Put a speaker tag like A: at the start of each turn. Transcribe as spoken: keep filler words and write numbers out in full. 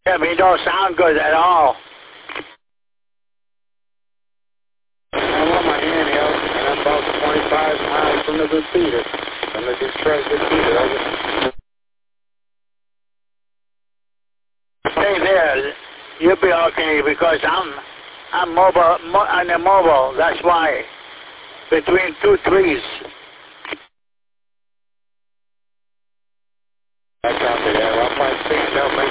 A: Yeah, we don't sound good at all.
B: I'm on my handheld, and I'm about twenty-five miles from the repeater, from the Detroit repeater. Over.
A: Stay there. You'll be okay because I'm I'm mobile mo on the mobile. That's why between two trees.
B: I copy that. Well, my signal